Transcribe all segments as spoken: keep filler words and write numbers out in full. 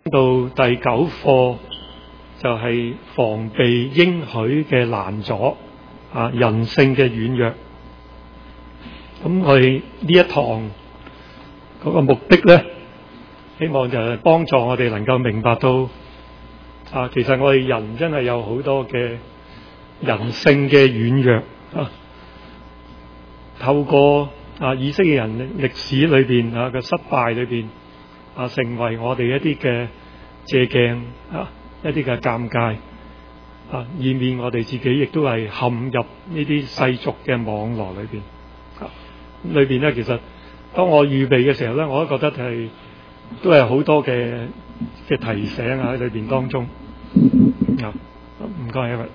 到第九課就係防備應許嘅攔阻啊，人性嘅軟弱。咁我哋呢一堂嗰個目的咧，希望就係幫助我哋能夠明白到啊，其實我哋人真係有好多嘅人性嘅軟弱啊。透過啊以色列人歷史裏邊啊嘅失敗裏邊啊，成為我哋一啲嘅借鏡啊，一啲嘅鑑戒啊，以免我哋自己亦都係陷入呢啲世俗嘅網絡裏邊啊。裏邊咧，其實當我預備嘅時候咧，我都覺得係都係好多嘅嘅提醒啊喺裏邊當中啊。唔該，因為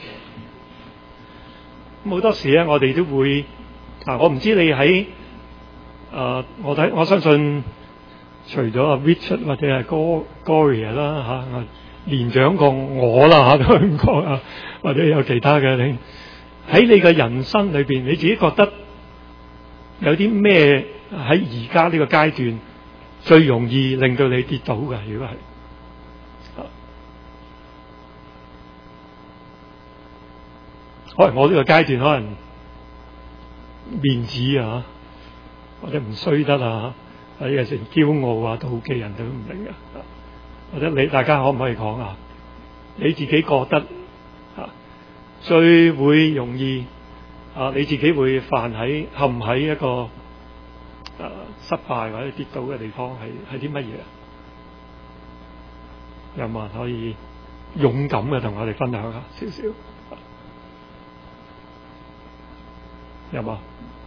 咁好多時咧，我哋都會啊，我唔知你喺啊，我睇我相信。除咗阿 Richard 或者係 Gloria 啦嚇，年長過我啦嚇，都唔講啊，或者有其他嘅你喺你嘅人生裏邊，你自己覺得有啲咩喺而家呢個階段最容易令到你跌倒嘅？如果係，可能我呢個階段可能面子啊，或者唔衰得啊。啊！有時驕傲啊、妒忌人哋都唔明嘅，或者你大家可唔可以講啊？你自己覺得啊，最會容易啊，你自己會犯喺陷喺一個啊失敗或者跌倒嘅地方係係啲乜嘢？有冇人可以勇敢嘅同我哋分享下少少？有冇？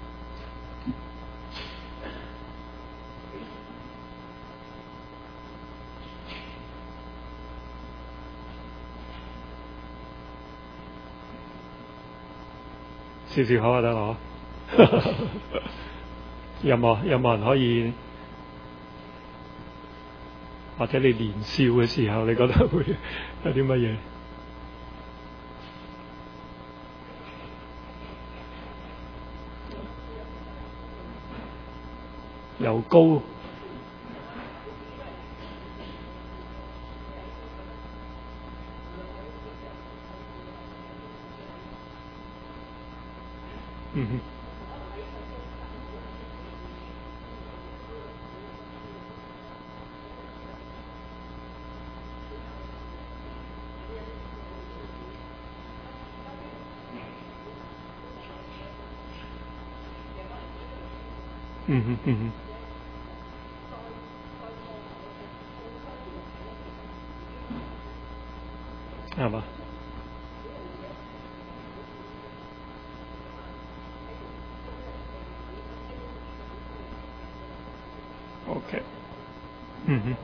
少少口就得咯，有冇有冇人可以？或者你年少嘅時候，你覺得會有啲乜嘢？又高，嗯哼，嗯哼嗯哼，係嘛？OK，嗯哼，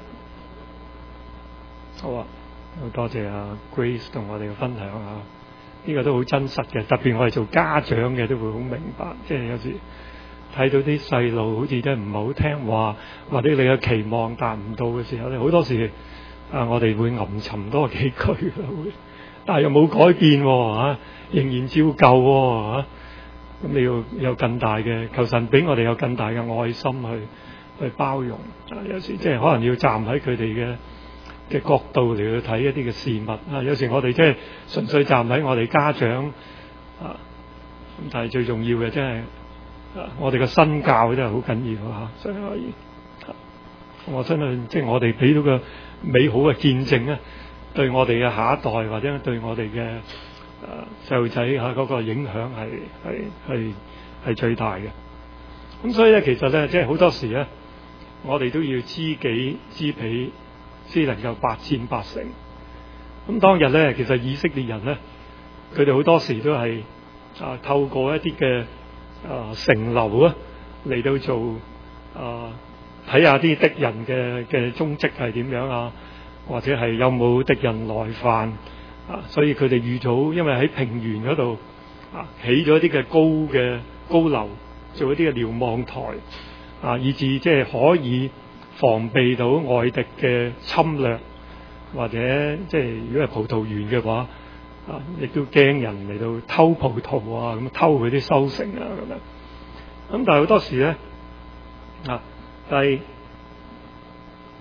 好啊，好多謝阿 Grace 同我哋嘅分享啊！呢個都好真實嘅，特別我哋做家長嘅都會好明白，即係有時睇到啲細路好似真係唔係好聽話，或者你嘅期望達唔到嘅時候咧，好多時啊，我哋會吟沉多幾句會，但係又冇改變喎嚇，仍然照舊喎嚇。咁你要有更大嘅，求神俾我哋有更大嘅愛心去去包容。啊，有時即係可能要站喺佢哋嘅嘅角度嚟去睇一啲嘅事物啊。有時我哋即係純粹站喺我哋家長啊，咁但係最重要嘅即係啊，我哋嘅身教真係好緊要嚇，所以可以。我相信即係我哋俾到個美好嘅見證咧，對我哋嘅下一代或者對我哋嘅誒細路仔嚇嗰個影響係係係係最大嘅。咁所以咧，其實咧，即係好多時咧，我哋都要知己知彼，先能夠百戰百勝。咁當日咧，其實以色列人咧，佢哋好多時都係啊透過一啲嘅啊城樓啊嚟到做啊。睇下啲敵人嘅嘅蹤跡係點樣啊，或者係有冇敵人來犯啊？所以佢哋預早，因為喺平原嗰度啊，起咗一啲嘅高嘅高樓，做一啲嘅瞭望台啊，以至即係可以防備到外敵嘅侵略，或者即係如果係葡萄園嘅話啊，亦都驚人嚟到偷葡萄啊，咁偷佢啲收成啊咁樣。咁但係好多時咧啊。但係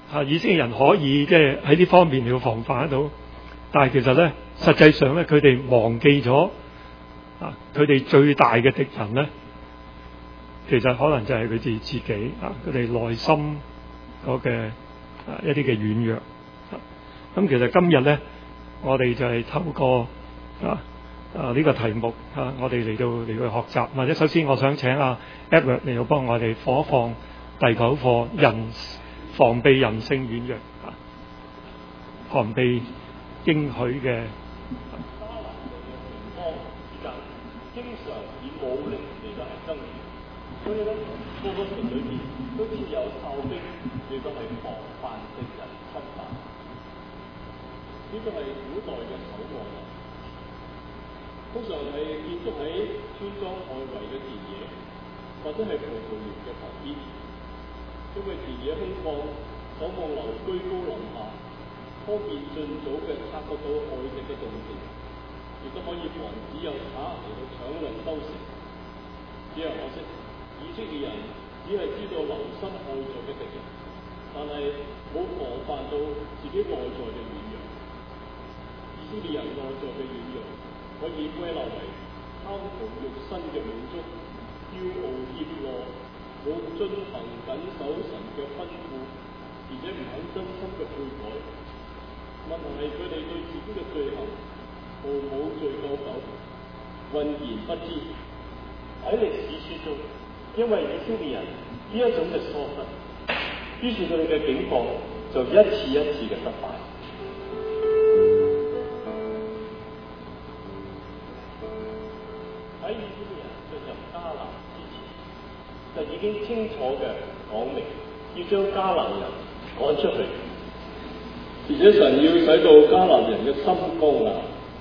啊，以色列人可以即係喺呢方面要防範得到，但係其實咧，實際上咧，佢哋忘記咗啊，佢哋最大嘅敵人咧，其實可能就係佢哋自己啊，佢哋內心嗰嘅啊一啲嘅軟弱。咁、啊、其實今日咧，我哋就係透過啊啊呢、這個題目啊，我哋嚟到嚟去學習。或者首先我想請阿 Edward 嚟到幫我哋放一放第九課人防備人性軟弱啊，防備應許嘅。 經常以武力嚟到係爭奪，所以咧個個城裏邊都設有哨兵嚟到係防範敵人侵犯。呢個係古代嘅守望人，通常係建築喺村莊外圍嘅田野，或者係葡萄園嘅旁邊。因為田野空曠，守望樓居高臨下，方便盡早嘅察覺到外敵嘅動靜。亦都可以防止有賊嚟到搶掠收成。只係可惜，以色列人只係知道留心外在嘅敵人，但係冇防範到自己內在嘅軟弱。以色列人內在嘅軟弱，可以歸納為貪圖肉身嘅滿足、驕傲怯懦，冇遵行緊守神嘅吩咐，而且唔肯真心嘅悔改。問題係佢哋對自己嘅罪行毫無罪疚感，渾然不知。喺歷史書中，因為以色列人呢一種嘅疏忽，於是佢哋嘅境況就一次一次嘅失敗。喺以色列人進入迦南之前，就已經清楚嘅講明要將迦南人趕出去，而且神要使到迦南人嘅心剛硬，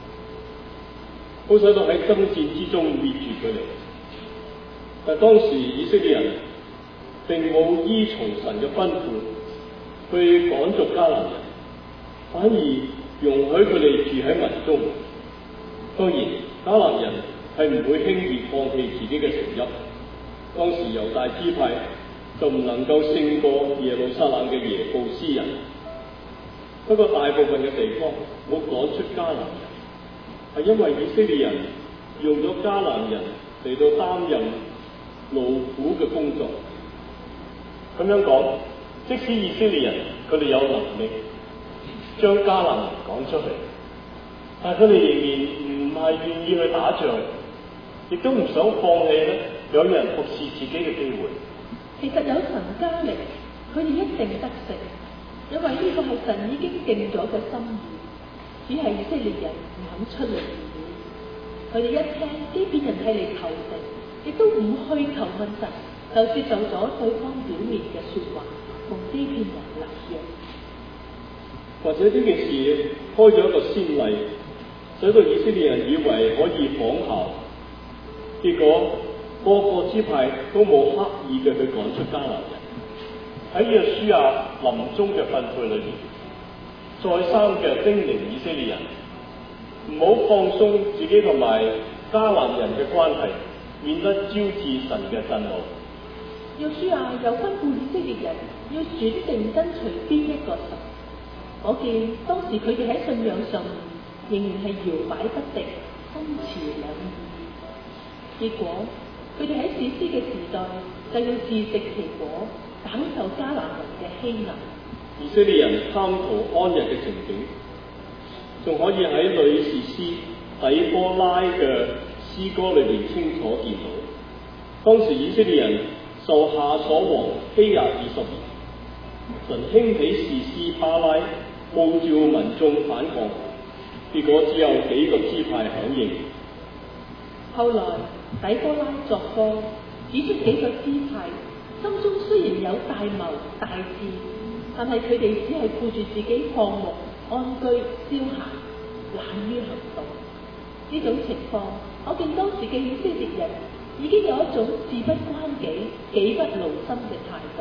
好使到喺爭戰之中滅絕佢哋。但當時以色列人並冇依從神嘅吩咐去趕逐迦南人，反而容許佢哋住喺民中。當然，迦南人係唔會輕易放棄自己嘅城邑。當時猶大支派就唔能夠勝過耶路撒冷嘅耶布斯人。不過大部分嘅地方冇趕出迦南人，係因為以色列人用咗迦南人嚟到擔任勞苦嘅工作。咁樣講，即使以色列人佢哋有能力將迦南人趕出去，但係佢哋仍然唔係願意去打仗，亦都唔想放棄咧有人服侍自己嘅機會。 其實有神加力，佢哋一定得勝，因為呢個係神已經定咗嘅心意，只係以色列人唔肯出嚟而已。佢哋一聽呢邊人係嚟求勝，亦都唔去求問神，就接受咗對方表面嘅說話，同呢邊人立約。 或者呢件事開咗一個先例，使到以色列人以為可以仿效，結果個個支派都冇刻意嘅去趕出迦南人。喺約書亞臨終嘅訓誨裏面，再三嘅叮嚀以色列人唔好放鬆自己同埋迦南人嘅關係，免得招致神嘅震怒。 約書亞又吩咐以色列人要選定跟隨邊一個神。可見當時佢哋喺信仰上仍然係搖擺不定，心持兩意。結果佢哋喺士師嘅時代就要自食其果，飽受迦南人嘅欺凌。 以色列人貪圖安逸嘅情景，仲可以喺女士師底波拉嘅詩歌裏面清楚見到，當時以色列人受夏瑣王欺壓二十年，神興起士師巴拉，號召民眾反抗，結果只有幾個支派響應。 後來底波拉作歌，指出幾個支派心中雖然有大謀大志，但係佢哋只係顧住自己放牧安居消閒，懶於行動。呢種情況可見當時嘅以色列人已經有一種事不關己、己不勞心嘅態度。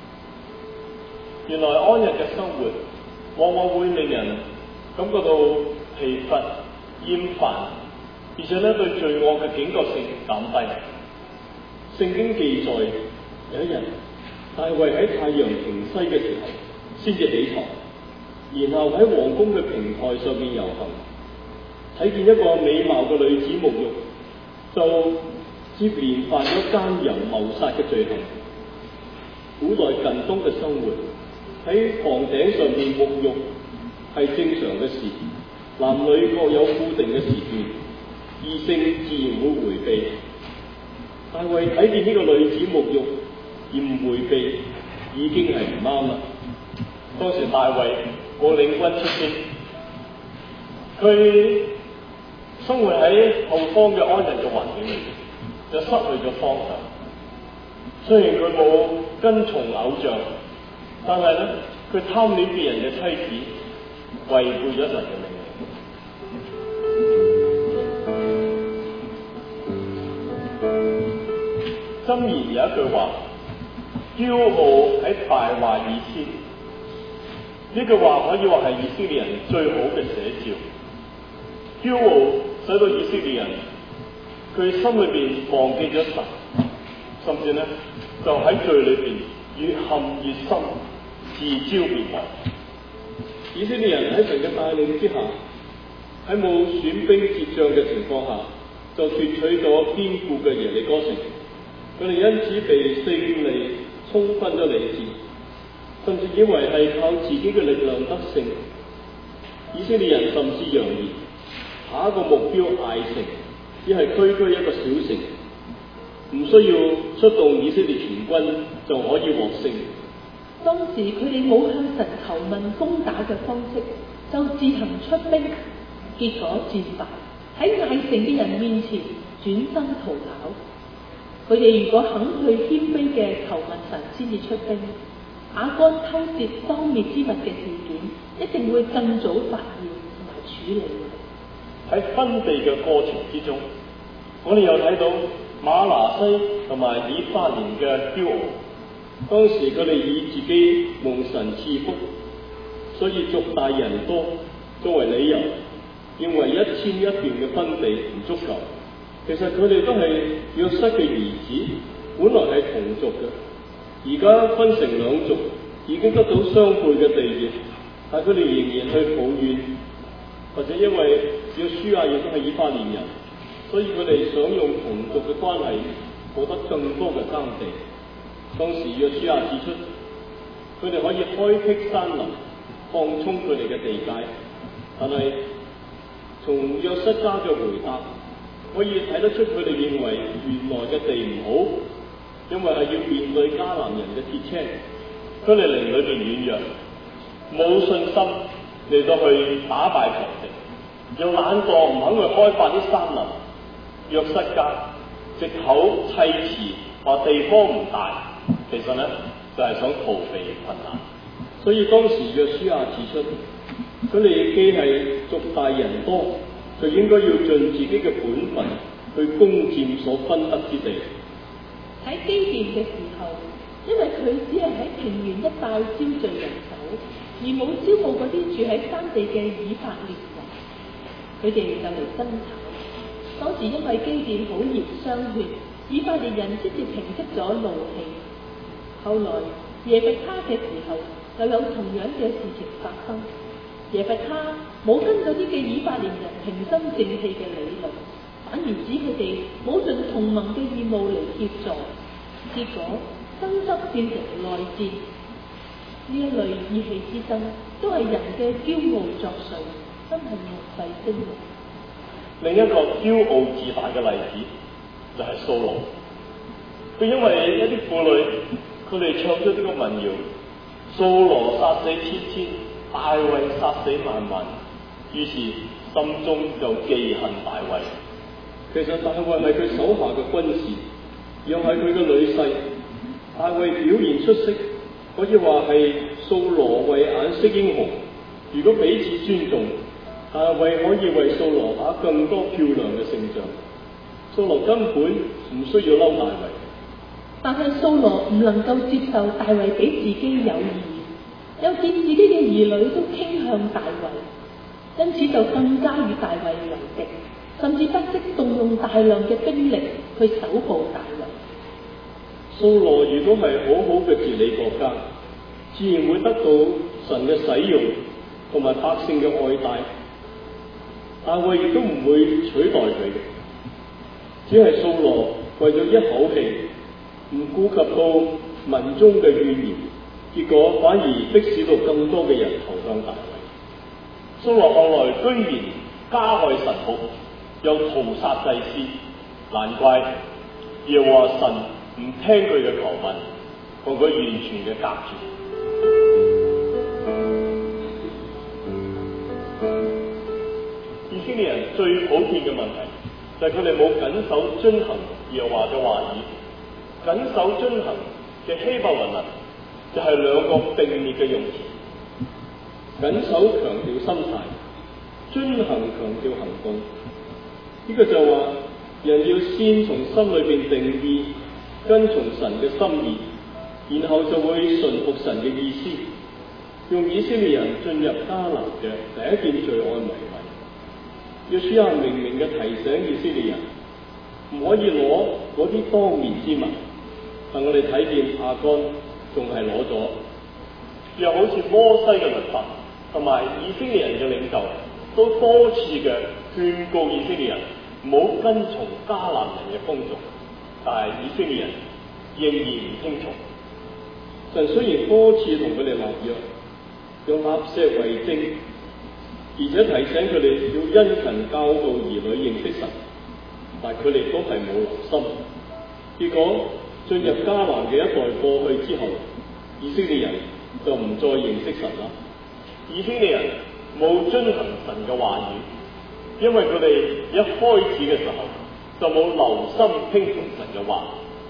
原來安逸嘅生活往往會令人感覺到疲乏厭煩，而且咧對罪惡嘅警覺性減低。聖經記載有一日，大衛喺太陽平西嘅時候， 先至起床，然後喺皇宮嘅平台上面遊行，睇見一個美貌嘅女子沐浴，就接連犯咗奸淫謀殺嘅罪行。古代近東嘅生活，喺房頂上面沐浴係正常嘅事，男女各有固定嘅時段，異性自然會迴避。大衛睇見呢個女子沐浴而唔迴避，已經係唔啱啦。當時大衛冇領軍出擊，佢生活喺後方嘅安逸嘅環境裏面，就失去咗方向。雖然佢冇跟從偶像，但係咧佢貪戀別人嘅妻子，違背咗神嘅命令。箴言有一句話：驕傲喺敗壞以先。呢句話可以話係以色列人最好嘅寫照。驕傲使到以色列人佢心裏邊忘記咗神，甚至呢就喺罪裏邊越陷越深，自招滅亡。以色列人喺神嘅帶領之下，喺冇選兵結仗嘅情況下，就奪取咗堅固嘅耶利哥城。佢哋因此被勝利沖昏咗理智，甚至以為係靠自己嘅力量得勝。以色列人甚至揚言，下一個目標艾城只係區區一個小城，唔需要出動以色列全軍就可以獲勝。 當時佢哋冇向神求問攻打嘅方式，就自行出兵，結果戰敗，喺艾城嘅人面前轉身逃跑。佢哋如果肯去謙卑嘅求問神先至出兵，亞干偷竊當滅之物嘅事件一定會更早發現同埋處理。 喺分地嘅過程之中，我哋又睇到馬拿西同埋以法蓮嘅驕傲。當時佢哋以自己蒙神賜福，所以族大人多作為理由，認為一千一段嘅分地唔足夠。其實佢哋都係約瑟嘅兒子，本來係同族嘅，而家分成兩族，已經得到雙倍嘅地業，但佢哋仍然去抱怨，或者因為約書亞亦都係以法蓮人，所以佢哋想用同族嘅關係獲得更多嘅耕地。當時約書亞指出，佢哋可以開闢山林，擴充佢哋嘅地界，但係從約瑟家嘅回答，可以睇得出佢哋認為原來嘅地唔好，因為係要面對迦南人嘅鐵車，佢哋靈裏邊軟弱，冇信心嚟到去打敗強敵，又懶惰唔肯去開發啲山林。約瑟家藉口砌詞話地方唔大，其實咧就係、是、想逃避困難。所以當時約書亞指出，佢哋既係族大人多，就應該要盡自己嘅本分去攻佔所分得之地。 喺基甸嘅時候，因為佢只係喺平原一帶招聚人手，而冇招募嗰啲住喺山地嘅以法蓮人，佢哋就嚟爭吵。當時因為基甸好熱傷血，以法蓮人先至平息咗怒氣。後來耶弗他嘅時候，又有同樣嘅事情發生。耶弗他冇跟嗰啲嘅以法蓮人平心靜氣嘅理論，反而指佢哋冇盡同盟嘅義務嚟協助，結果爭執變成內戰。呢一類意氣之爭，都係人嘅驕傲作祟，真係無費精力。 另一個驕傲自大嘅例子就係掃羅，佢因為一啲婦女，佢哋唱咗呢個民謠：掃羅殺死千千，大衛殺死萬萬，於是心中就記恨大衛。其實大衛係佢手下嘅軍士，又係佢嘅女婿。大衛表現出色，可以話係掃羅慧眼識英雄。如果彼此尊重，大衛可以為掃羅打更多漂亮嘅勝仗。掃羅根本唔需要嬲大衛， 但係掃羅唔能夠接受大衛比自己有義，又見自己嘅兒女都傾向大衛，因此就更加與大衛為敵，甚至不惜動用大量嘅兵力去搜捕大衛。 掃羅如果係好好嘅治理國家， 自然會得到神嘅使用同埋百姓嘅愛戴。大衛亦都唔會取代佢嘅，只係掃羅為咗一口氣，唔顧及到民眾嘅怨言，結果反而迫使到更多嘅人投向大衛。掃羅後來居然加害神僕，又屠殺祭司，難怪耶和華神唔聽佢嘅求問，同佢完全嘅隔絕。以色列人最普遍嘅問題就係佢哋冇謹守遵行耶和華嘅話語。謹守遵行嘅希伯來文就係兩個並列嘅用詞。謹守強調心態，遵行強調行動。呢、這個就話人要先從心裏邊定義跟從神嘅心意，然後就會順服神嘅意思。用以色列人進入迦南嘅第一件罪案為例，約書亞明明嘅提醒以色列人唔可以攞嗰啲當面之物，但我哋睇見亞干仲係攞咗，又好似摩西嘅律法同埋以色列人嘅領袖都多次嘅勸告以色列人唔好跟從迦南人嘅風俗，但係以色列人仍然唔聽從。神雖然多次同佢哋立約，用立石為證，而且提醒佢哋要殷勤教導兒女認識神，但佢哋都係冇留心。結果進入迦南嘅一代過去之後，以色列人就唔再認識神啦。以色列人冇遵行神嘅話語，因為佢哋一開始嘅時候就冇留心聽從神嘅話。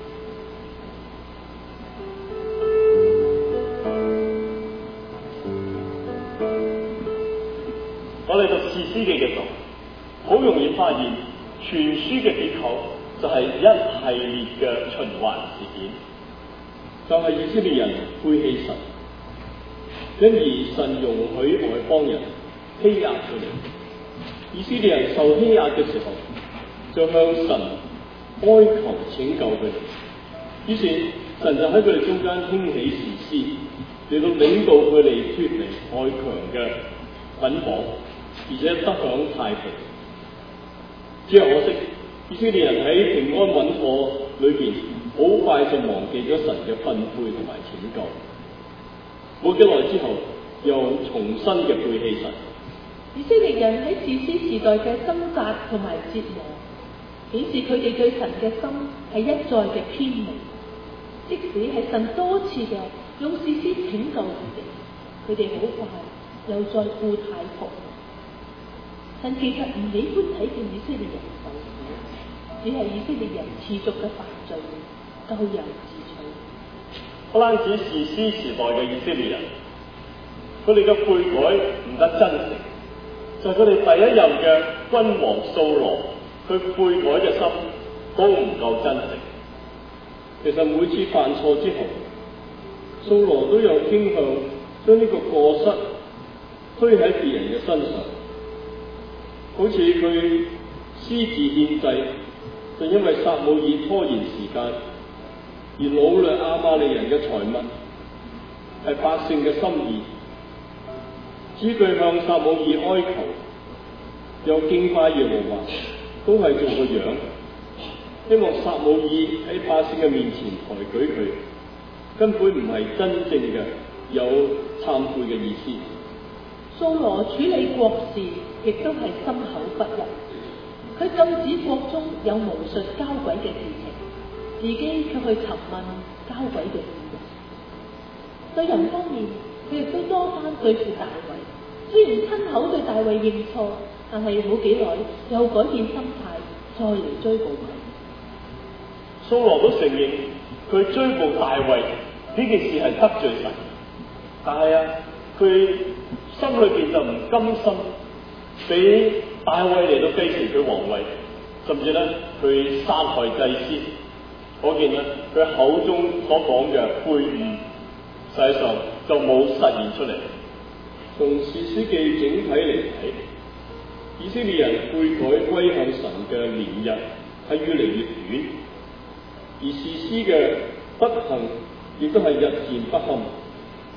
我哋讀士師記嘅時候，好容易發現全書嘅結構就係一系列嘅循環事件，就係、是、以色列人背棄神，因而神容許外邦人欺壓佢哋。以色列人受欺壓嘅時候，就向神哀求拯救佢哋。於是神就喺佢哋中間興起士師，嚟到領導佢哋脫離外強嘅捆綁，而且得享太平。只係可惜，以色列人喺平安穩妥裏邊，好快就忘記咗神嘅訓誨同埋拯救。冇幾耐之後，又重新嘅背棄神。 以色列人喺士師時代嘅掙扎同埋折磨，顯示佢哋對神嘅心係一再嘅偏離。即使係神多次嘅用士師拯救佢哋，佢哋好快又再故態復萌。神其實唔喜歡睇見以色列人受苦，只係以色列人持續嘅犯罪，咎由自取。 不單止士師時代嘅以色列人，佢哋嘅悔改唔得真誠，就係佢哋第一任嘅君王掃羅，佢悔改嘅心都唔夠真誠。其實每次犯錯之後，掃羅都有傾向將呢個過失推喺別人嘅身上。好似佢私自獻祭，就因為撒母耳拖延時間而擄掠亞瑪利人嘅財物，係百姓嘅心意。只佢向撒母耳哀求，又敬拜耶和華，都係做個樣，希望撒母耳喺百姓嘅面前抬舉佢，根本唔係真正嘅有懺悔嘅意思。 掃羅處理國事亦都係心口不一，佢禁止國中有巫術交鬼嘅事情，自己卻去尋問交鬼嘅事情。對人方面，佢亦都多番對付大衛，雖然親口對大衛認錯，但係冇幾耐又改變心態，再嚟追捕佢。 掃羅都承認佢追捕大衛呢件事係得罪神，但係啊，佢心裏邊就唔甘心俾大衛嚟到繼承佢皇位，甚至咧佢殺害祭司。可見咧佢口中所講嘅悔悟，實際上就冇實現出嚟。從士師記整體嚟睇，以色列人悔改歸向神嘅年日係越嚟越短，而士師嘅德行亦都係日漸不堪。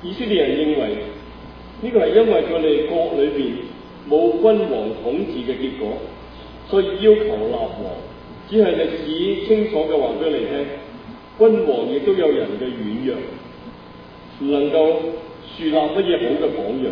以色列人認為呢個係因為佢哋國裏邊冇君王統治嘅結果，所以要求立王。只係歷史清楚嘅話俾你聽，君王亦都有人嘅軟弱，唔能夠樹立乜嘢好嘅榜樣。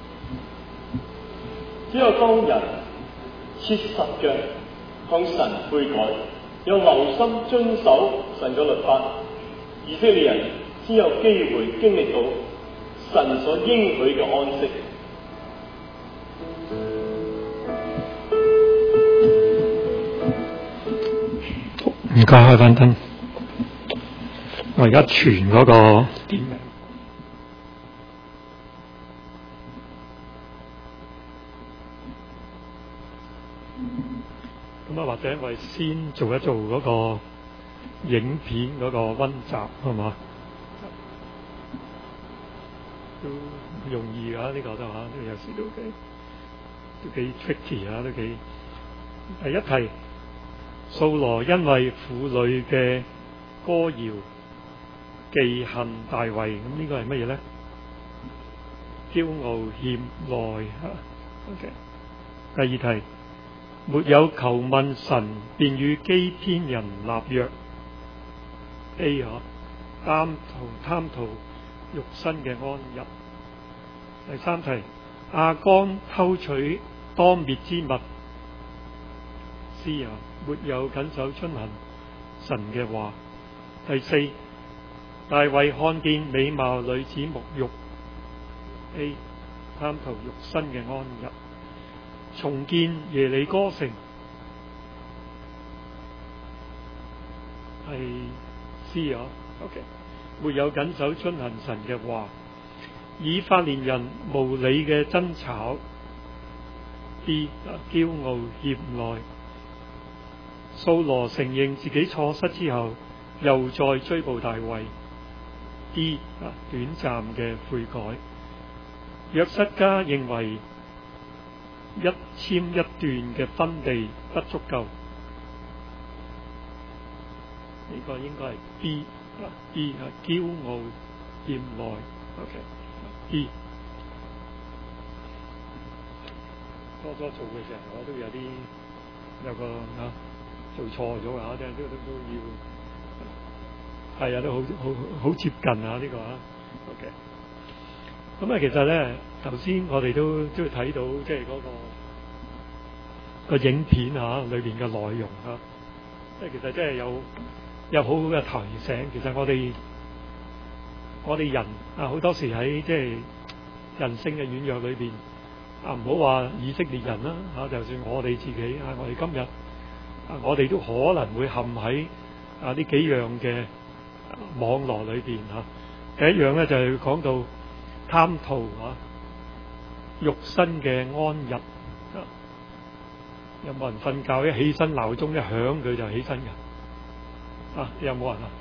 只有當人切實嘅向神悔改，有留心遵守神嘅律法，以色列人先有機會經歷到神所應許嘅安息。 唔該，開翻燈。我而家傳嗰個點名。咁啊，或者我哋先做一做嗰個影片嗰個溫習，好嘛？都容易㗎，呢、這個都嚇，都有時都幾都幾 tricky 啊，都幾。第一題。掃羅因為婦女嘅歌謠忌恨大衛，咁呢個係乜嘢咧？驕傲怯內嚇。OK。第二題，沒有求問神，便與基遍人立約。A 嚇，貪圖貪圖肉身嘅安逸。第三題，亞干偷取當滅之物。C 啊。沒有謹守遵行神嘅話。第四，大衛看見美貌女子沐浴。A 貪圖肉身嘅安逸。重建耶利哥城。係 C 啊 OK。沒有謹守遵行神嘅話。以法蓮人無理嘅爭吵。D 驕傲怯內。掃羅承認自己錯失之後，又再追捕大衛。D 啊，短暫嘅悔改。約瑟家認為一簽一段嘅分地不足夠，呢、這個應該係 B 啊 ，D 啊，驕傲怯內。OK，D。初初做嘅時候，我都有啲有個啊。做錯咗啊！即係都都都要，係啊，都好好好接近啊！呢、這個啊 ，OK。咁啊，其實咧，頭先我哋都都睇到，即係嗰、那個個影片啊裏邊嘅內容啊，即係其實真係有有好好嘅提醒。其實我哋我哋人啊，好多時喺即係人性嘅軟弱裏邊啊，唔好話以色列人啦嚇、啊，就算我哋自己啊，我哋今日。我哋都可能會陷喺啊呢幾樣嘅網絡裏邊嚇。第一樣咧就係講到貪圖啊肉身嘅安逸。有冇人瞓覺一起身鬧鐘一響佢就起身嘅？啊，有冇人啊？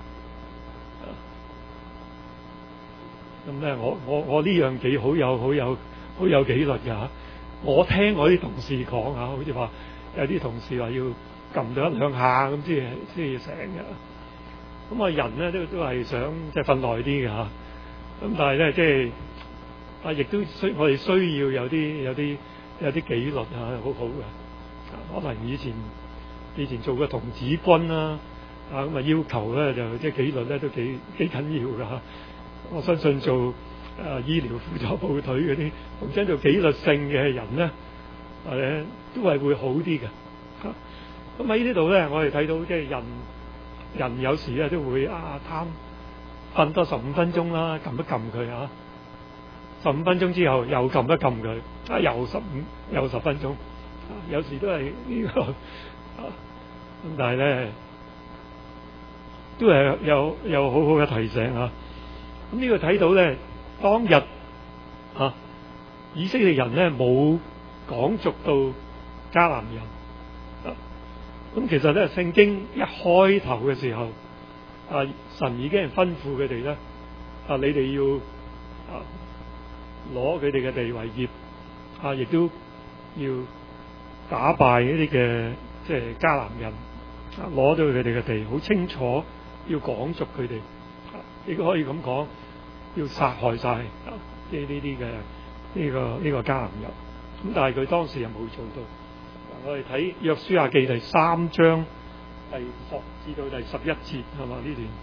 咁咧，我我我呢樣幾好有好有好有紀律嘅嚇。我聽我啲同事講嚇，好似話有啲同事話要撳到一兩下咁先先要醒嘅，咁啊人咧都都係想即係瞓耐啲嘅嚇，咁但係咧即係啊亦都需我哋需要有啲有啲有啲紀律嚇，好好嘅，可能以前以前做過童子軍啦，啊咁啊要求咧就即係紀律咧都幾幾緊要嘅嚇，我相信做誒、啊、醫療輔助部隊嗰啲，同真做紀律性嘅人咧，誒都係會好啲嘅嚇。咁喺呢度咧，我哋睇到即係人人有時咧都會啊貪瞓多十五分鐘啦，撳一撳佢嚇，十五分鐘之後又撳一撳佢，啊又十五又十分鐘，啊有時都係呢個啊咁，但係咧都係有有好好嘅提醒嚇。咁呢個睇到咧，當日嚇以色列人咧冇趕逐到迦南人。咁其實咧，聖經一開頭嘅時候，啊，神已經係吩咐佢哋咧，啊，你哋要啊攞佢哋嘅地為業，啊，亦都要打敗一啲嘅即係迦南人，啊，攞到佢哋嘅地，好清楚要趕逐佢哋，亦都可以咁講， 要殺害晒即係呢啲嘅呢個呢、這個迦南人。咁但係佢當時又冇做到。我哋睇約書亞記第三章第十至到第十一節係嘛呢段。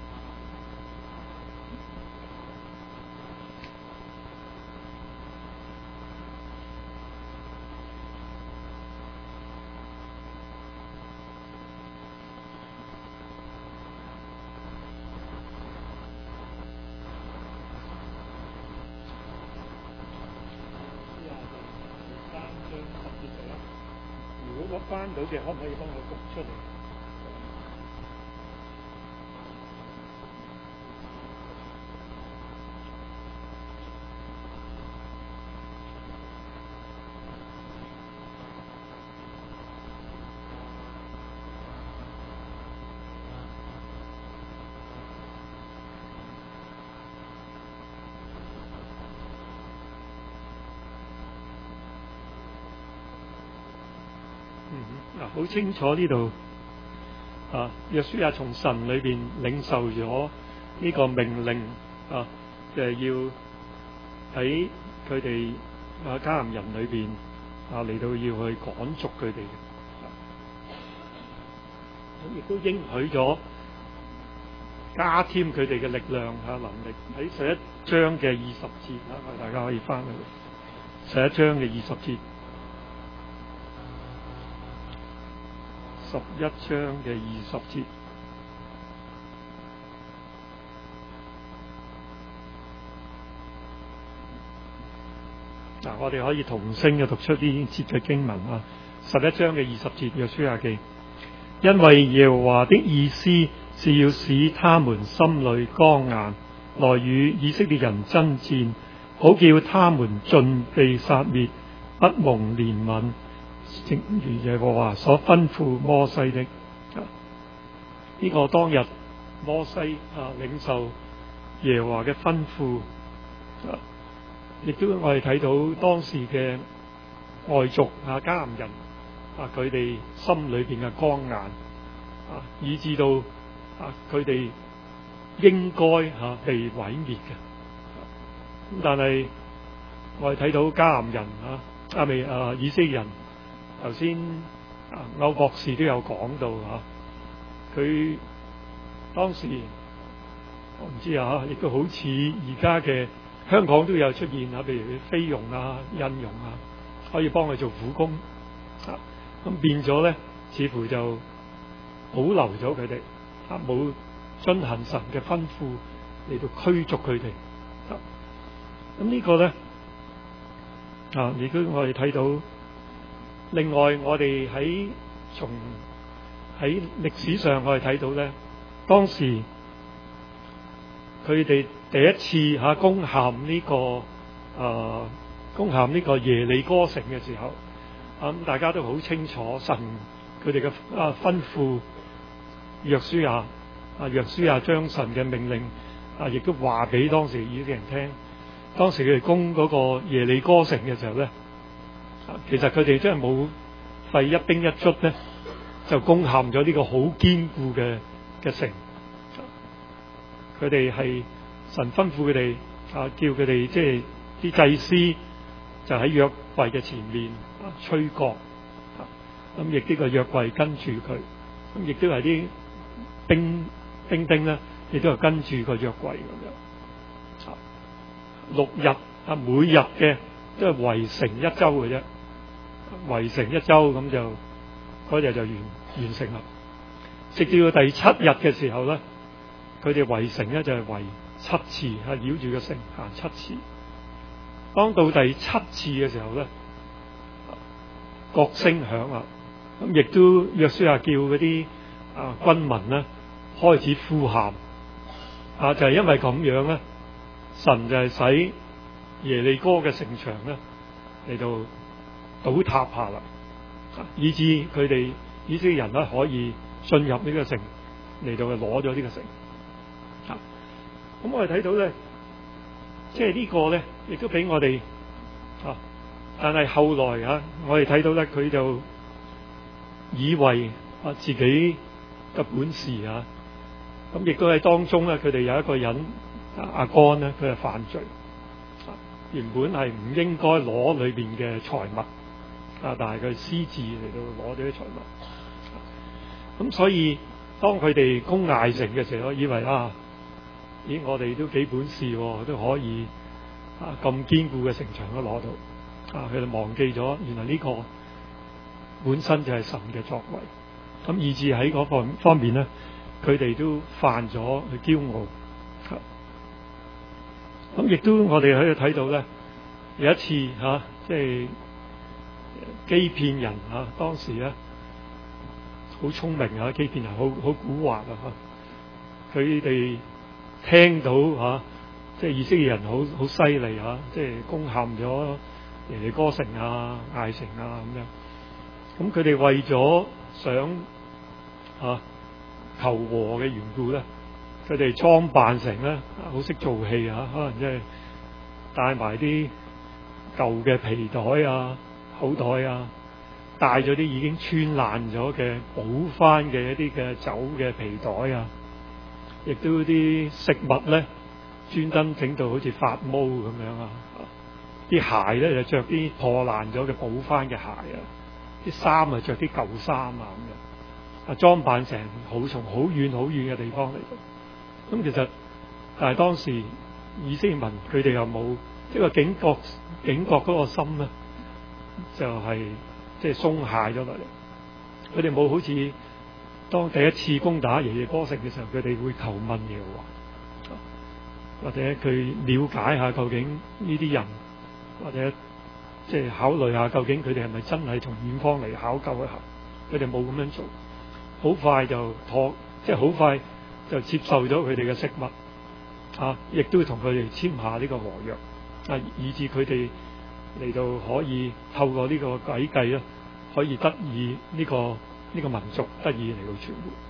翻到嘅可唔可以幫我讀出嚟？嗱，好清楚呢度啊，約書亞從神裏邊領受咗呢個命令啊，就係、是、要喺佢哋啊迦南人裏邊啊嚟到要去趕逐佢哋嘅，咁亦都應許咗加添佢哋嘅力量啊能力。喺十一章嘅二十節啊，大家可以翻去十一章嘅二十節。十一章嘅二十節，嗱，我哋可以同聲嘅讀出呢節嘅經文啊。十一章嘅二十節，約書亞記，因為耶和華的意思是要使他們心裏剛硬，來與以色列人爭戰，好叫他們盡被殺滅，不蒙憐憫。正如耶和華所吩咐摩西的，呢、這個當日摩西啊領受耶和華嘅吩咐，亦、啊、都我哋睇到當時嘅外族啊迦南人啊，佢哋心裏邊嘅剛硬啊，以致到啊佢哋應該吓、啊、被毀滅嘅。咁、啊、但係我哋睇到迦南人啊啊未啊以色列人。頭先啊，歐博士都有講到嚇，佢、啊、當時我唔知啊，亦都好似而家嘅香港都有出現啊，譬如菲傭啊、印傭啊，可以幫佢做苦工啊，咁變咗咧，似乎就保留咗佢哋啊，冇遵行神嘅吩咐嚟到驅逐佢哋啊，咁呢個咧啊，亦都我哋睇到。另外，我哋喺從喺歷史上，我哋睇到咧，當時佢哋第一次嚇、啊、攻陷呢、這個啊、呃、攻陷呢個耶利哥城嘅時候，咁、啊、大家都好清楚神佢哋嘅啊吩咐約書亞啊，約書亞將神嘅命令啊，亦都話俾當時以色列人聽。當時佢哋攻嗰個耶利哥城嘅時候咧。其實佢哋真係冇費一兵一卒咧，就攻陷咗呢個好堅固嘅嘅城。佢哋係神吩咐佢哋啊，叫佢哋即係啲祭司就喺約櫃嘅前面啊吹角，咁亦呢個約櫃跟住佢，咁亦都係啲兵兵丁咧，亦都係跟住個約櫃咁樣。六日啊，每日嘅都係圍城一周嘅啫。圍城一周咁就嗰日就完完成啦。直至到第七日嘅時候咧，佢哋圍城咧就係圍七次，係繞住個城行七次。當到第七次嘅時候咧，角聲響啦，咁亦都約書亞叫嗰啲啊軍民咧開始呼喊啊，就係、是、因為咁樣咧，神就係使耶利哥嘅城牆咧嚟到倒塌下啦，以致佢哋以色列人咧可以進入呢個城嚟到去攞咗呢個城。啊，咁我哋睇到咧，即係呢個咧，亦都俾我哋啊，但係後來啊，我哋睇到咧，佢就以為啊自己嘅本事啊，咁亦都喺當中咧，佢哋有一個人阿干咧，佢係犯罪，原本係唔應該攞裏邊嘅財物，啊，但係佢私自嚟到攞咗啲財物。咁所以當佢哋攻艾城嘅時候，以為啊，咦，我哋都幾本事喎，都可以啊咁堅固嘅城牆都攞到，啊，佢哋忘記咗原來呢個本身就係神嘅作為。咁以至喺嗰方方面咧，佢哋都犯咗去驕傲。咁亦都我哋喺度睇到咧，有一次嚇、啊，即係欺騙人嚇、啊，當時咧好聰明啊，欺騙人好好蠱惑啊嚇。佢哋聽到嚇、啊，即係以色列人好好犀利嚇，即係攻陷咗耶利哥城啊、艾城啊咁樣。咁佢哋為咗想嚇、啊、求和嘅緣故咧，佢哋裝扮成咧好識做戲啊，可能即係帶埋啲舊嘅皮袋啊、口袋啊，帶咗啲已經穿爛咗嘅補翻嘅一啲嘅酒嘅皮袋啊，亦都啲食物咧專登整到好似發毛咁樣啊，啲鞋咧就着啲破爛咗嘅補翻嘅鞋啊，啲衫啊着啲舊衫啊咁樣，啊裝扮成好從好遠好遠嘅地方嚟到。咁其實，但係當時以色列民佢哋又冇即係個警覺警覺嗰個心咧，就係即係鬆懈咗落嚟。佢哋冇好似當第一次攻打耶利哥城嘅時候，佢哋會求問耶和華，或者佢了解下究竟呢啲人，或者即係考慮下究竟佢哋係咪真係從遠方嚟考究一下。佢哋冇咁樣做，好快就妥，即係好快。就接受咗佢哋嘅食物，啊，亦都同佢哋簽下呢個和約，啊，以致佢哋嚟到可以透過呢個計計咧，可以得以呢、這個呢、這個民族得以嚟到存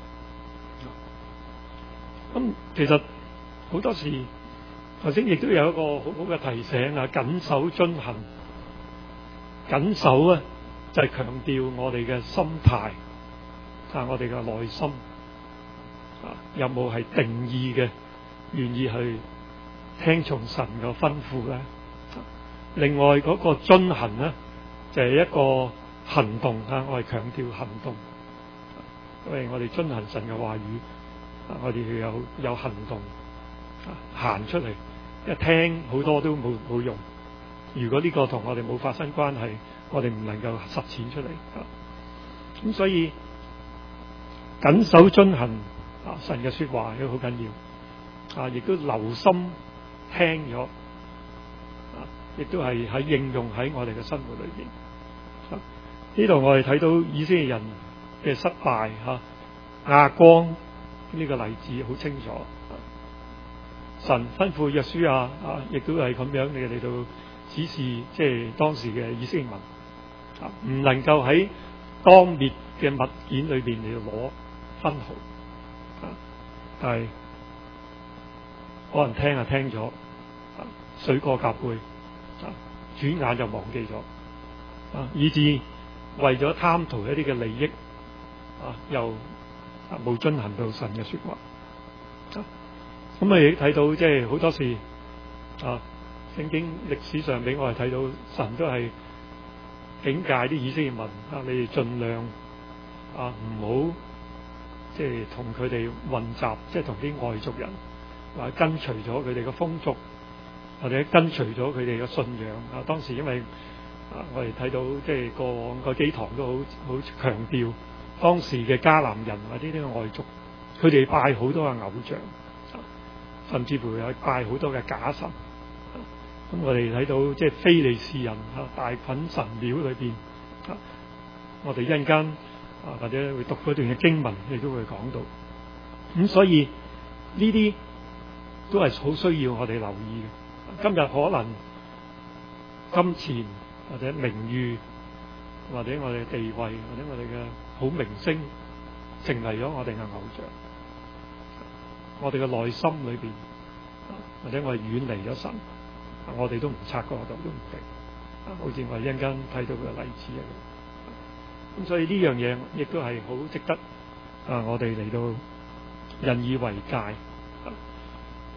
活。咁、嗯、其實好多時頭先亦都有一個好好嘅提醒啊，謹守遵行，謹守咧就係、是、強調我哋嘅心態，啊，我哋嘅內心。有冇係定意嘅，願意去聽從神嘅吩咐咧？另外嗰個遵行咧，就係、是、一個行動啊！我係強調行動，因為我哋遵行神嘅話語，啊，我哋要有有行動啊，行出嚟。一聽好多都冇冇用。如果呢個同我哋冇發生關係，我哋唔能夠實踐出嚟啊。咁所以謹守遵行。啊！神嘅說話都好緊要，啊！亦都留心聽咗，啊！亦都係喺應用喺我哋嘅生活裏邊。呢、啊、度我哋睇到以色列人嘅失敗，吓、啊、亞干呢個例子好清楚。啊、神吩咐約書亞啊，亦都係咁樣，你嚟到指示即係當時嘅以色列民，啊，唔能夠喺當滅嘅物件裏邊嚟到攞分毫。但係可能聽啊聽咗，啊水過鴨背，啊轉眼就忘記咗，啊以致為咗貪圖一啲嘅利益，啊又冇遵行到神嘅說話。咁你睇到即係好多時，啊聖經歷史上俾我哋睇到神都係警戒啲以色列民，啊你哋盡量啊唔好。即係同佢哋混雜，即係同啲外族人，或者跟隨咗佢哋嘅風俗，或者跟隨咗佢哋嘅信仰。啊，當時因為啊，我哋睇到即係過往個基堂都好好強調，當時嘅迦南人或者呢啲外族，佢哋拜好多嘅偶像，啊、甚至乎有拜好多嘅假神。咁、啊、我哋睇到即係非利士人啊，大袞神廟裏邊，啊，我哋一陣間。啊，或者會讀嗰段嘅經文，亦都會講到。咁、嗯、所以呢啲都係好需要我哋留意嘅。今日可能金錢或者名譽，或者我哋嘅地位，或者我哋嘅好明星，成為咗我哋嘅偶像。我哋嘅內心裏邊，或者我哋遠離咗神，我哋都唔察覺到，都唔定。啊，好似我哋一陣間睇到嘅例子一樣。咁所以呢樣嘢亦都係好值得啊！我哋嚟到引以為戒。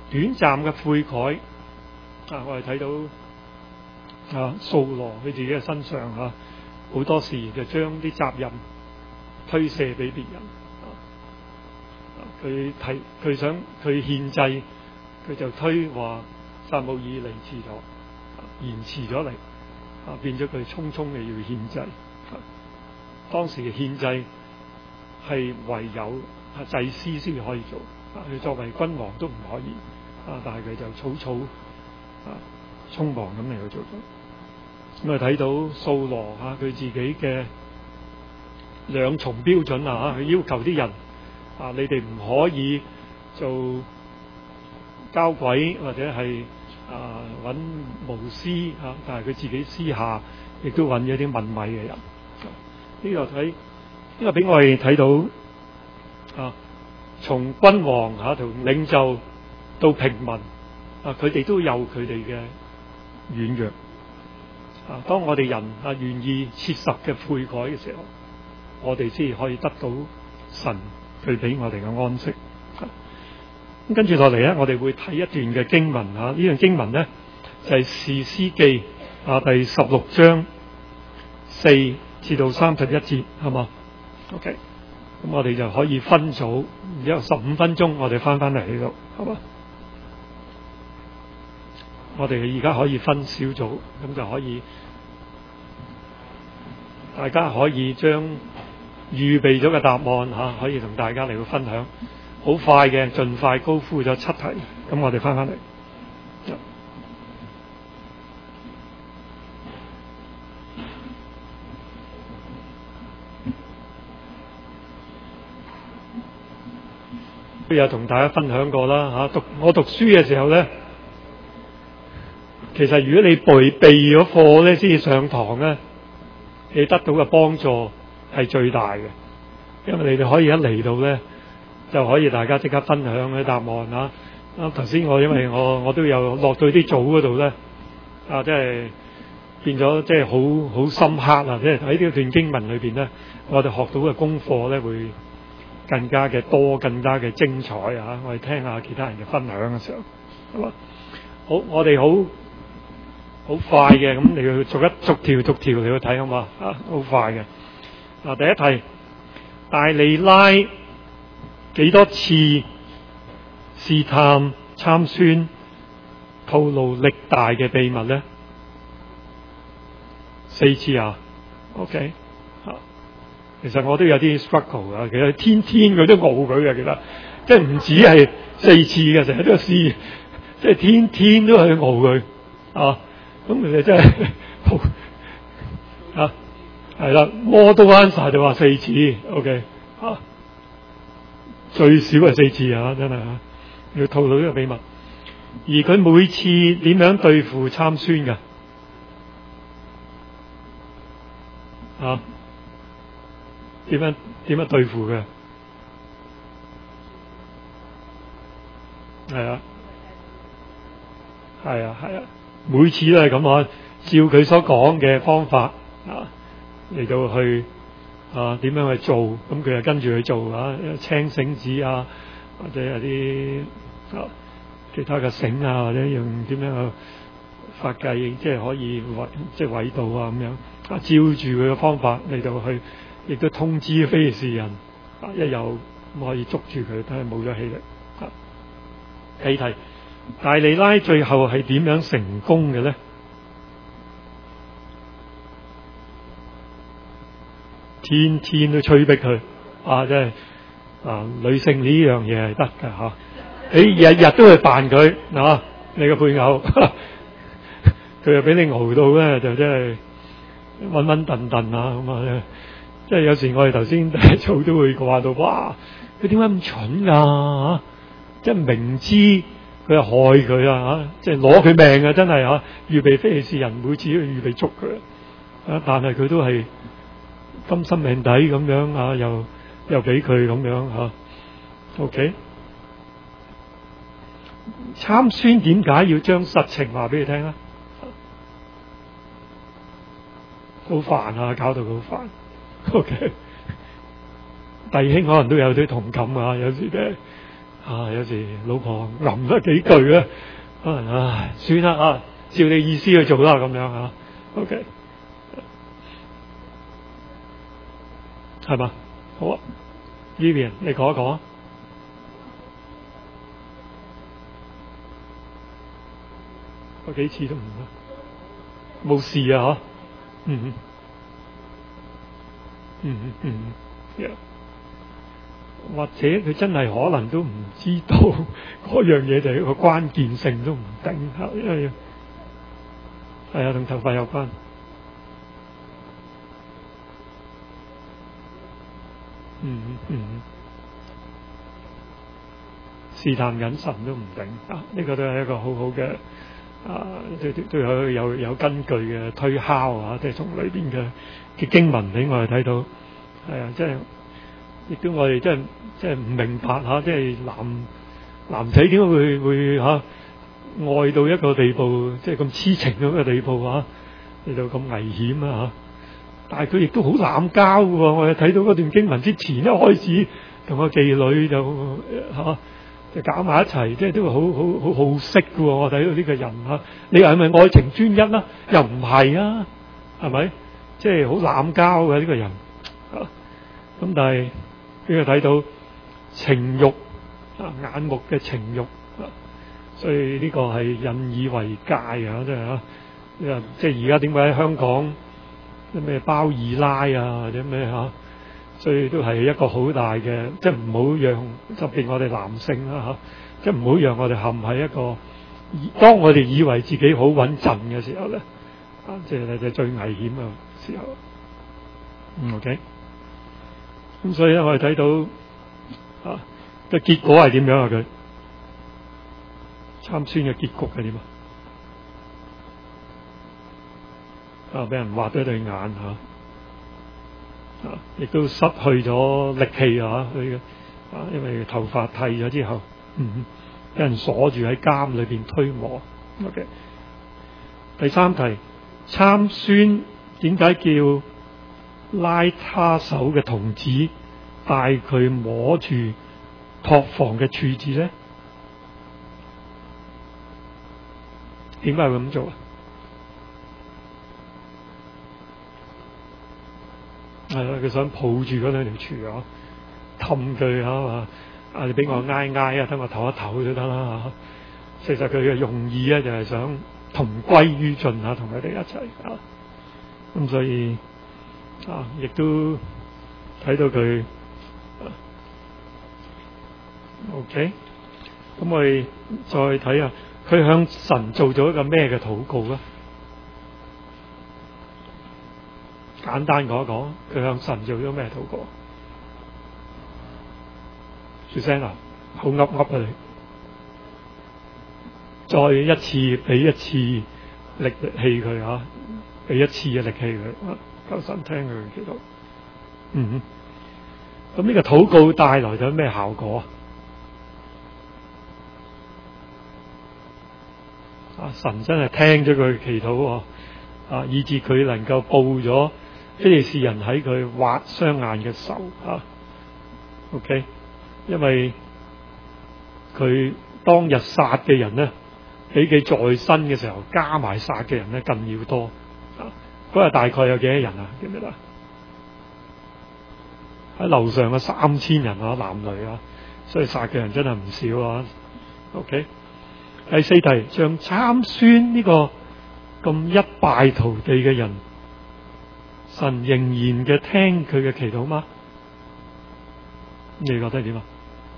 短暫嘅悔改啊，我哋睇到啊掃羅佢自己嘅身上啊，好多時就將啲責任推卸俾別人啊，佢睇佢想佢獻祭，佢就推話撒母耳嚟遲咗，延遲咗嚟啊，變咗佢匆匆嘅要獻祭。啊，當時嘅獻祭係唯有啊祭司先可以做，啊佢作為君王都唔可以，啊但係佢就草草啊匆忙咁嚟去做咗。咁啊睇到掃羅啊佢自己嘅兩重標準啊，佢要求啲人啊，你哋唔可以做交鬼或者係啊揾巫師啊，但係佢自己私下亦都揾咗啲問米嘅人。呢度睇呢個俾我哋睇到啊，從君王嚇同領袖到平民啊，佢哋都有佢哋嘅軟弱啊。當我哋人啊願意切實嘅悔改嘅時候，我哋先可以得到神佢俾我哋嘅安息。咁跟住落嚟咧，我哋會睇一段嘅經文啊。呢段經文咧就係、是、士師記啊第十六章四至到三十一節，係嘛 ？OK，咁我哋就可以分組，然之後十五分鐘我哋翻翻嚟呢度，係嘛？我哋而家可以分小組，咁就可以大家可以將預備咗嘅答案嚇、啊，可以同大家嚟到分享。好快嘅，盡快高呼咗七題，咁我哋翻翻嚟。都有同大家分享過啦嚇，讀我讀書嘅時候咧，其實如果你背備咗課咧，先至上堂咧，你得到嘅幫助係最大嘅，因為你哋可以一嚟到咧，就可以大家即刻分享啲答案啊！啊頭先我因為我我都有落到啲組嗰度咧，啊即係變咗即係好好深刻啊！即係喺呢段經文裏邊咧，我哋學到嘅功課咧會更加嘅多，更加嘅精彩啊！我哋聽下其他人嘅分享嘅時候，係嘛？好，我哋好好快嘅，咁你要逐一逐條逐條嚟去睇好嘛？啊，好快嘅。嗱，第一題，大利拉幾多次試探參孫，透露力大嘅秘密咧？四次啊 ？OK。其實我都有啲 struggle 啊，其實天天佢都熬佢嘅，其實即係唔止係四次嘅，成日都試，即係天天都去熬佢啊！咁其實真係啊，係啦 ，model answer 就話四次 ，OK 啊，最少係四次啊，真係啊，要透露呢個秘密。而佢每次點樣對付參孫㗎？啊？點樣點樣對付嘅？係啊，係啊，係啊，每次都係咁啊，照佢所講嘅方法啊嚟到去啊點樣去做，咁佢就跟住去做啊，青繩子啊，或者係啲啊其他嘅繩啊，或者用點樣去發計，即係可以圍即係圍堵啊咁樣啊，照住佢嘅方法嚟到去。亦都通知非利士人，啊一有可以捉住佢，但係冇咗氣力。啊，第二題，大利拉最後係點樣成功嘅咧？天天都催逼佢，啊真係啊女性呢樣嘢係得㗎嚇，你日日都去扮佢啊，你個配偶，佢又俾你熬到咧，就真係穩穩頓頓啊咁啊！即係有時我哋頭先第一組都會話到，哇！佢點解咁蠢㗎？嚇！即係明知佢係害佢啊！嚇！即係攞佢命啊！真係嚇！預備非利士人每次都預備捉佢啊！但係佢都係甘心命抵咁樣啊！又又俾佢咁樣嚇。OK， 參孫點解要將實情話俾佢聽啊？好煩啊！搞到佢好煩。O.K. 弟兄可能都有啲同感啊，有時咧啊，有時老婆吟得幾句咧，可能唉，算啦啊，照你意思去做啦咁樣啊。OK， 係嘛？好啊 ，Vivian， 你講一講啊。嗰幾次都唔得，冇事啊嗬。嗯嗯嗯嗯嗯嗯。Yeah. 或者佢真係可能都唔知道嗰樣嘢就係一個關鍵性都唔定嚇，因為係啊同頭髮有關。嗯嗯，試探緊神都唔定啊！呢個都係一個好好嘅啊，都都有有有根據嘅推敲啊！即係從裏邊嘅嘅經文俾我哋睇到，係啊，即係。亦都我哋真係真係唔明白嚇，即係男男仔點解會會嚇、啊、愛到一個地步，即係咁痴情咁嘅地步嚇，嚟到咁危險啊嚇！但係佢亦都好濫交嘅喎，我哋睇到嗰段經文之前一開始同個妓女就嚇、啊、就搞埋一齊，即係都好好好好色嘅喎。我睇到呢個人嚇，你話係咪愛情專一啦？又唔係啊，係咪？即係好濫交嘅呢個人嚇，咁、啊、但係。俾佢睇到情慾啊，眼目嘅情慾啊，所以呢個係引以為戒啊！真係啊，即係而家點解喺香港啲咩包二奶啊，或者咩嚇，所以都係一個好大嘅，即係唔好讓特別我哋男性啦嚇，即係唔好讓我哋陷喺一個，當我哋以為自己好穩陣嘅時候咧，啊，即係就最危險嘅時候。嗯 ，OK。咁所以咧，我哋睇到啊嘅結果係點樣啊？佢參孫嘅結局係點啊？啊，俾人挖咗對眼嚇，啊，亦都失去咗力氣啊！佢嘅啊，因為頭髮剃咗之後，嗯，俾人鎖住喺監裏邊推磨。OK， 第三題，參孫點解叫拉他手嘅童子帶佢摸住托房嘅柱子咧？點解會咁做啊？係啦，佢想抱住嗰兩條柱啊，氹佢啊嘛，啊你俾我挨挨啊，等我唞一唞都得啦嚇。其實佢嘅用意咧就係想同歸於盡啊，同佢哋一齊啊。咁所以。啊！亦都睇到佢、啊、，OK。咁我哋再睇下，佢向神做咗一個咩嘅禱告啊？簡單講一講，佢向神做咗咩禱告？說聲啊，好噏噏啊你！再一次俾一次力氣佢啊，俾一次嘅力氣佢。啊求神聽佢祈禱，嗯，咁呢個禱告帶來咗咩效果啊？神真係聽咗佢祈禱啊，以致佢能夠報咗非利士人喺佢挖雙眼嘅仇啊。OK， 因為佢當日殺嘅人咧，比佢在生嘅時候加埋殺嘅人咧更要多啊。嗰日大概有幾多人啊？記唔記得？喺樓上嘅三千人啊，男女啊，所以殺嘅人真係唔少啊。OK， 第四題，像參孫呢個咁一敗塗地嘅人，神仍然嘅聽佢嘅祈禱嗎？你覺得點啊？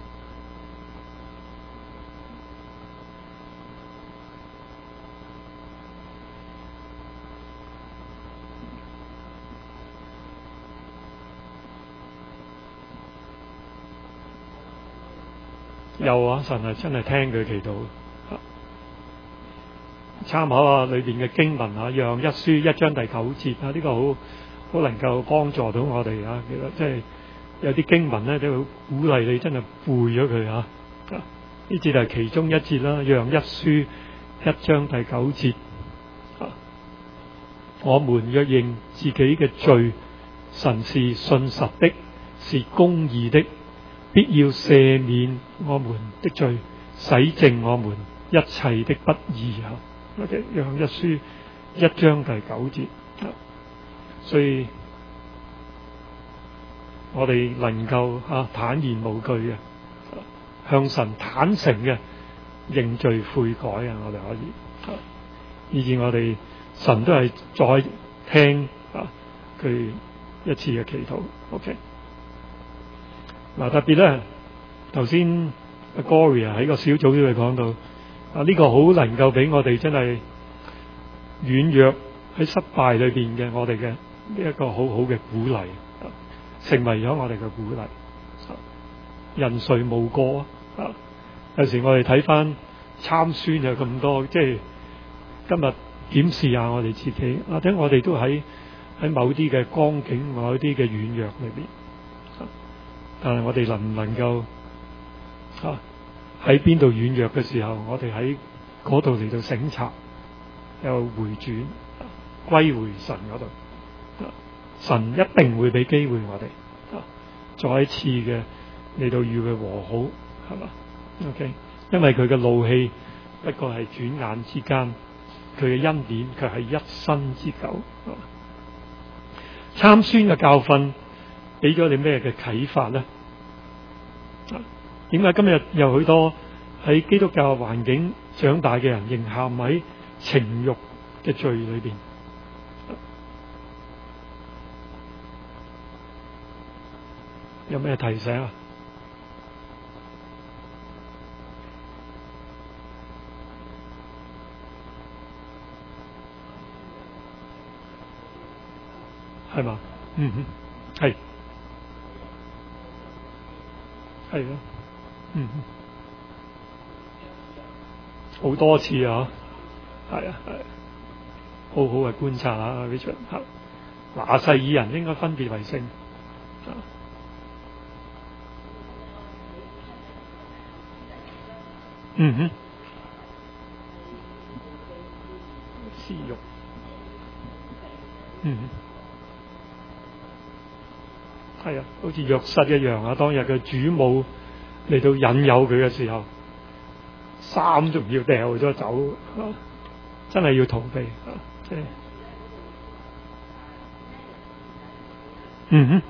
有啊，神係真係聽佢祈禱。參考下裏邊嘅經文啊，約一書一章第九節啊，呢、這個好好能夠幫助到我哋啊。其實即係有啲經文咧，都好鼓勵你真係背咗佢啊。呢節係其中一節啦，約一書一章第九節啊。我們若認自己嘅罪，神是信實的，是公義的， 必要赦免我們的罪，洗淨我們一切的不義啊。OK， 約翰一書一章第九節。所以我哋能夠啊坦然無懼嘅向神坦誠嘅認罪悔改啊，我哋可以，以至我哋神都係再聽啊佢一次嘅祈禱。OK， 嗱特別咧，頭先 Gloria 喺個小組都會講到啊，呢個好能夠俾我哋真係軟弱喺失敗裏邊嘅我哋嘅呢一個好好嘅鼓勵，成為咗我哋嘅鼓勵。人誰無過啊？有時我哋睇翻參孫有咁多，即係今日檢視下我哋自己，或者我哋都喺喺某啲嘅光景、某啲嘅軟弱裏邊，但係我哋能唔能夠啊喺邊度軟弱嘅時候，我哋喺嗰度嚟到省察，又回轉歸回神嗰度。神一定會俾機會我哋，啊，再一次嘅嚟到與佢和好，係嘛 ？OK， 因為佢嘅怒氣不過係轉眼之間，佢嘅恩典卻係一生之久。參孫嘅教訓俾咗你咩嘅啟發咧？啊，點解今日有許多喺基督教環境長大嘅人，仍陷喺情慾嘅罪裏邊？有咩提醒啊？係嘛？嗯哼，係，係咯，嗯哼，好多次啊，係啊，係，好好嘅觀察啊 ，Richard， 拿細耳人應該分別為聖啊。嗯哼，私欲，嗯哼，係啊，好似約瑟一樣啊！當日嘅主母嚟到引誘佢嘅時候，衫仲要掉咗走，啊、真係要逃避啊！即係，嗯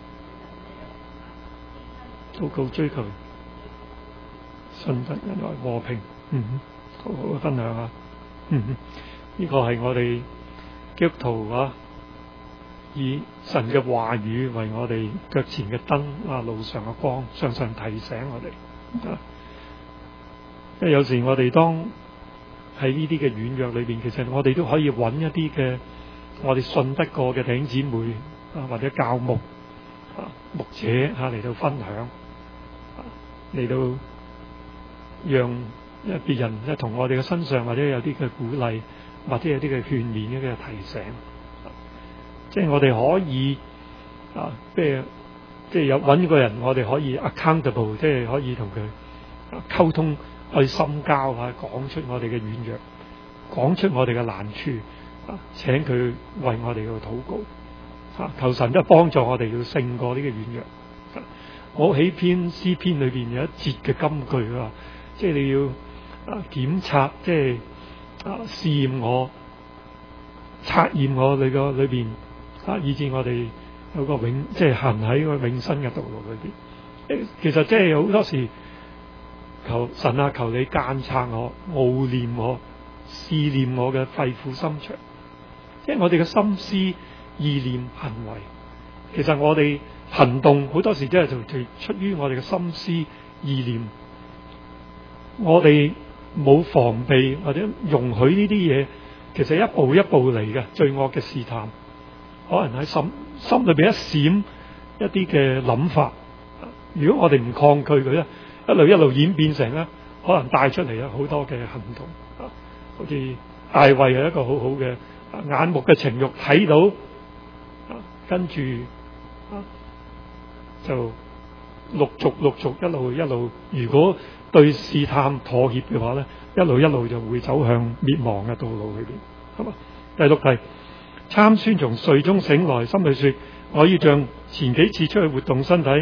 哼，禱告追求信德仁愛和平，嗯哼，好好嘅分享啊，嗯哼，呢個係我哋基督徒啊，以神嘅話語為我哋腳前嘅燈啊，路上嘅光，常常提醒我哋啊。因為有時我哋當喺呢啲嘅軟弱裏邊，其實我哋都可以揾一啲嘅我哋信得過嘅弟兄姊妹啊，或者教牧啊、牧者吓嚟到分享，嚟到。讓一別人咧同我哋嘅身上，或者有啲嘅鼓勵，或者有啲嘅勸勉，一啲嘅提醒，即係我哋可以啊，即係即係有揾個人，我哋可以 accountable， 即係可以同佢溝通，可以深交啊，講出我哋嘅軟弱，講出我哋嘅難處啊，請佢為我哋去禱告啊，求神都幫助我哋要勝過呢個軟弱。我喺篇詩篇裏邊有一節嘅金句啊。即係你要啊檢察，即係啊試驗我、測驗我你個裏邊啊，以至我哋有個永，即係行喺個永生嘅道路裏邊。其實即係好多時求神啊，求你監察我、熬煉我、試驗我嘅肺腑心腸。即係我哋嘅心思、意念、行為，其實我哋行動好多時即係就出於我哋嘅心思、意念。我哋冇防備或者容許呢啲嘢，其實一步一步嚟嘅罪惡嘅試探，可能喺心心裏邊一閃一啲嘅諗法。如果我哋唔抗拒佢咧，一路一路演變成咧，可能帶出嚟啊好多嘅行動啊，好似大衛係一個好好嘅眼目嘅情慾睇到啊，跟住啊就陸續陸續一路一路，如果對試探妥協嘅話咧，一路一路就會走向滅亡嘅道路裏邊，係嘛？第六題，參孫從睡中醒來，心裏說：我要像前幾次出去活動身體，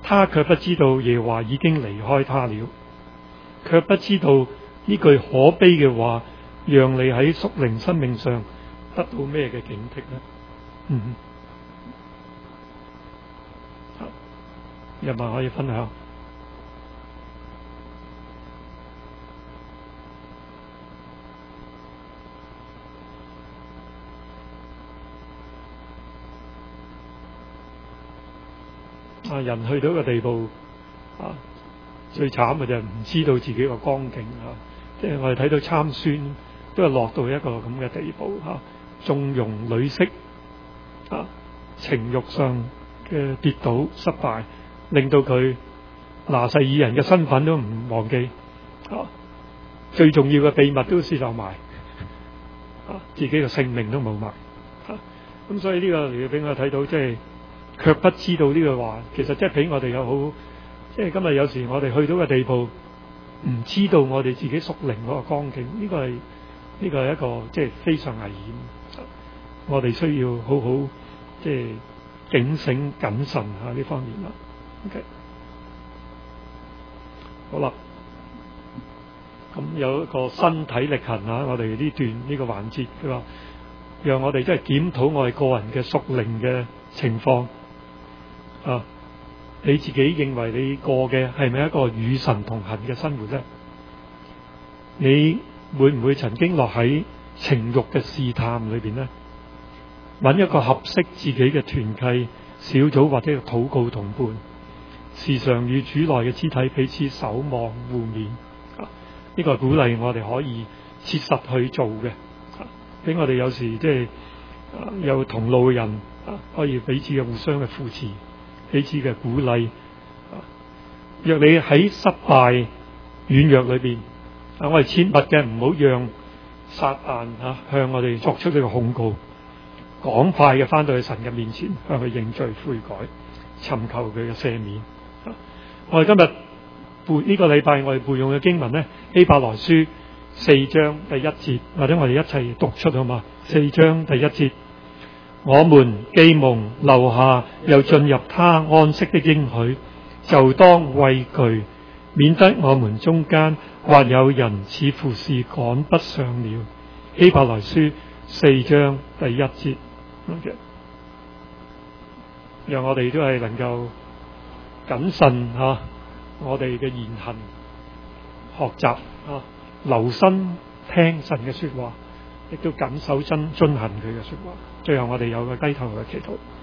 他卻不知道耶和華已經離開他了，卻不知道呢句可悲嘅話，讓你喺屬靈生命上得到咩嘅警惕呢？嗯，好，有冇可以分享？啊！人去到一個地步啊，最慘嘅就係唔知道自己個光景啊！即係我哋睇到參孫都係落到一個咁嘅地步嚇，縱容女色啊，情慾上嘅跌倒失敗，令到佢拿細耳人嘅身份都唔忘記啊！最重要嘅秘密都泄漏埋啊！自己嘅性命都冇埋啊！咁所以呢個嚟俾我睇到即係。卻不知道呢句話，其實即係俾我哋有好，即係今日有時我哋去到嘅地步，唔知道我哋自己屬靈嗰個光景，呢個係呢個係一個即係非常危險。我哋需要好好即係警醒謹慎吓呢方面啦。OK， 好啦，咁有一個身體力行啊，我哋呢段呢個環節，佢話讓我哋即係檢討我哋個人嘅屬靈嘅情況。啊！你自己認為你過嘅係咪一個與神同行嘅生活呢？你會唔會曾經落喺情慾嘅試探裏邊呢？揾一個合適自己嘅團契、小組或者禱告同伴，時常與主內嘅肢體彼此守望互勉。啊！呢個係鼓勵我哋可以切實去做嘅。啊！俾我哋有時即係啊有同路嘅人啊，可以彼此嘅互相嘅扶持。彼此嘅鼓勵，若你喺失敗軟弱裏邊，啊，我哋切勿嘅唔好讓撒旦啊向我哋作出呢個控告，趕快嘅翻到去神嘅面前，向佢認罪悔改，尋求佢嘅赦免。啊、我哋今日背呢個禮拜我哋背用嘅經文呢，希伯來書四章第一節，或者我哋一齊讀出好嘛？四章第一節。我們既蒙留下又進入他安息的應許，就當畏懼，免得我們中間或有人似乎是趕不上了。希伯來書四章第一節， okay. 讓我哋都係能夠謹慎吓、啊，我哋嘅言行學習啊，留心聽神嘅說話，亦都謹守真遵行佢嘅說話。最後我哋有個低頭嘅祈禱。